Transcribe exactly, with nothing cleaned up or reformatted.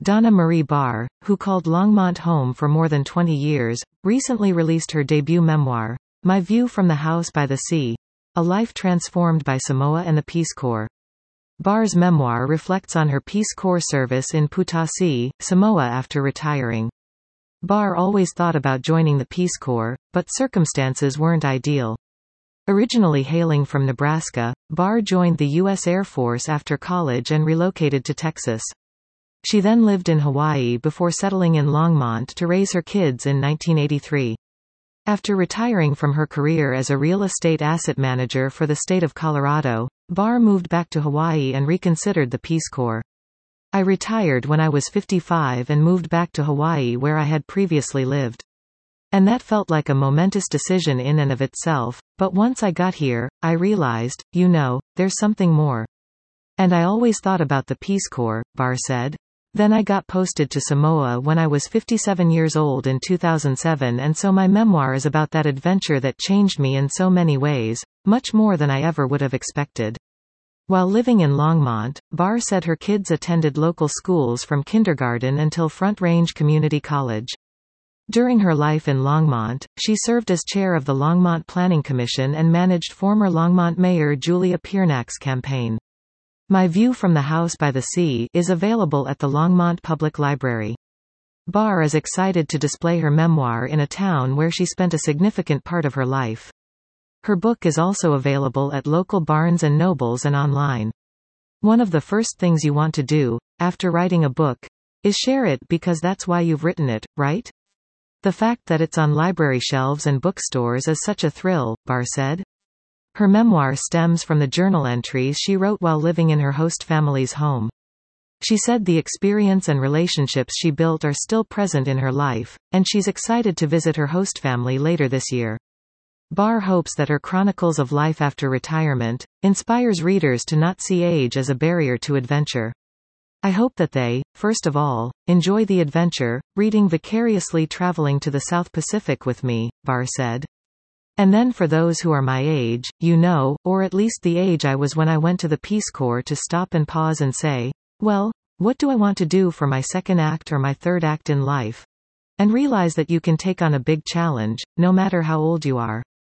Donna Marie Barr, who called Longmont home for more than twenty years, recently released her debut memoir, My View from the House by the Sea: A Life Transformed by Samoa and the Peace Corps. Barr's memoir reflects on her Peace Corps service in Putasi, Samoa after retiring. Barr always thought about joining the Peace Corps, but circumstances weren't ideal. Originally hailing from Nebraska, Barr joined the U S Air Force after college and relocated to Texas. She then lived in Hawaii before settling in Longmont to raise her kids in nineteen eighty-three. After retiring from her career as a real estate asset manager for the state of Colorado, Barr moved back to Hawaii and reconsidered the Peace Corps. I retired when I was fifty-five and moved back to Hawaii where I had previously lived. And that felt like a momentous decision in and of itself, but once I got here, I realized, you know, there's something more. And I always thought about the Peace Corps, Barr said. Then I got posted to Samoa when I was fifty-seven years old in two thousand seven, and so my memoir is about that adventure that changed me in so many ways, much more than I ever would have expected. While living in Longmont, Barr said her kids attended local schools from kindergarten until Front Range Community College. During her life in Longmont, she served as chair of the Longmont Planning Commission and managed former Longmont Mayor Julia Piernak's campaign. My View from the House by the Sea is available at the Longmont Public Library. Barr is excited to display her memoir in a town where she spent a significant part of her life. Her book is also available at local Barnes and Nobles and online. One of the first things you want to do, after writing a book, is share it because that's why you've written it, right? The fact that it's on library shelves and bookstores is such a thrill, Barr said. Her memoir stems from the journal entries she wrote while living in her host family's home. She said the experience and relationships she built are still present in her life, and she's excited to visit her host family later this year. Barr hopes that her chronicles of life after retirement inspires readers to not see age as a barrier to adventure. I hope that they, first of all, enjoy the adventure, reading vicariously traveling to the South Pacific with me, Barr said. And then for those who are my age, you know, or at least the age I was when I went to the Peace Corps, to stop and pause and say, well, what do I want to do for my second act or my third act in life? And realize that you can take on a big challenge, no matter how old you are.